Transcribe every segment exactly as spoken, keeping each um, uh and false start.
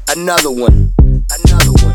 Another one. Another one.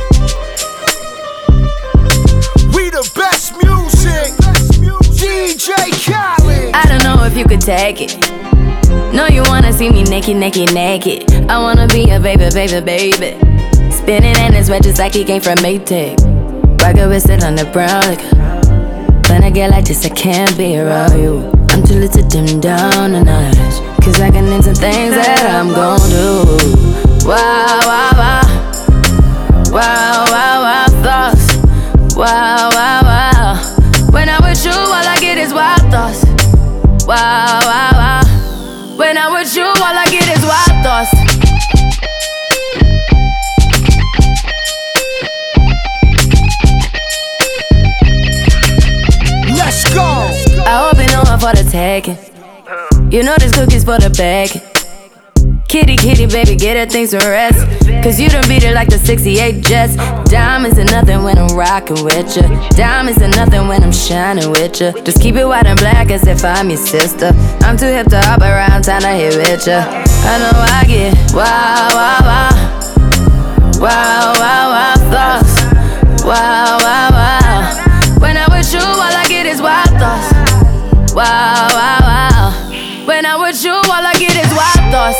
We the best music. D J Khaled. I don't know if you could take it. No, you wanna see me naked, naked, naked. I wanna be a baby, baby, baby. Spinning in his red just like he came from Maytag. Rocket with it on the brown liquor. When I get like this, I can't be around you. I'm too little to dim down a notch, cause I can into things that I'm gon' do. Wow, wow, wow. Wow, wow, wow, thoughts. Wow, wow, wow. When I'm with you, all I get is wild thoughts. Wow, wow, wow. When I'm with you, all I get is wild thoughts. Let's go. I hope you know I'm for the taking. You know this cookie's for the bag. Kitty, kitty, baby, get her things to rest. Cause you done beat it like the sixty-eight Jets. Diamonds are nothing when I'm rockin' with ya. Diamonds are nothing when I'm shining with ya. Just keep it white and black as if I'm your sister. I'm too hip to hop around town to hit with ya. I know I get wow, wow, wow. Wow, wow, wow, thoughts. Wow, wow, wow. When I'm with you, all I get is wild thoughts. Wow, wow, wow. When I'm with you, all I get is wild thoughts.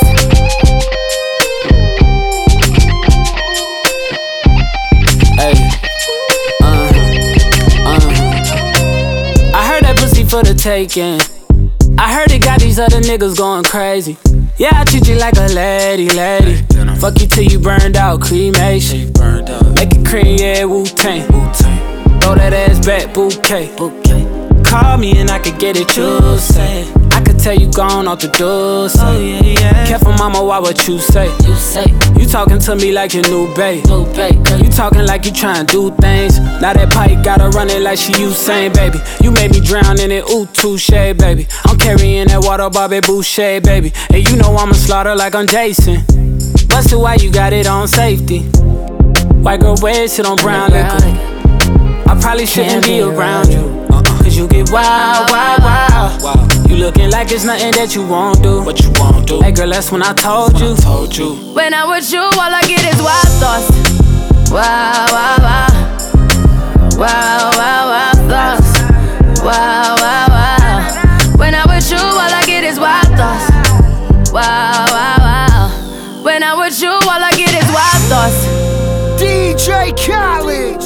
Hey, uh, uh. I heard that pussy for the taking. I heard it got these other niggas going crazy. Yeah, I treat you like a lady, lady. Fuck you till you burned out, cremation. Make it cream, yeah, Wu-Tang. Throw that ass back, bouquet. Call me and I could get it, you say. I could tell you gone off the door, say. Oh, yeah, yeah. Careful, mama, why what you say? You say you talking to me like your new babe. New babe. You talking like you trying to do things. Now that pipe gotta run it like she Usain, baby. You made me drown in it, ooh, touche, baby. I'm carrying that water, Bobby Boucher, baby. And you know I'ma slaughter like I'm Jason. Busted, why you got it on safety? White girl wear shit on brown liquor. I probably shouldn't be around you. Cause you get wild, wild, wild. You looking like it's nothing that you won't do. What you won't do? Hey girl, that's when I told you. Told you. When I'm with you, all I get is wild thoughts. Wow, wow, wow. Wow, wow, wow, thoughts. Wow, wow, wow. When I'm with you, all I get is wild thoughts. Wow, wow, wow. When I'm with you, all I get is wild thoughts. D J Khaled.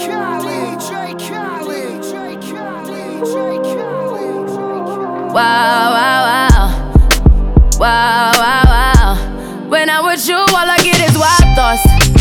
Wow, wow, wow. Wow, wow, wow. When I'm with you, all I get is wild thoughts.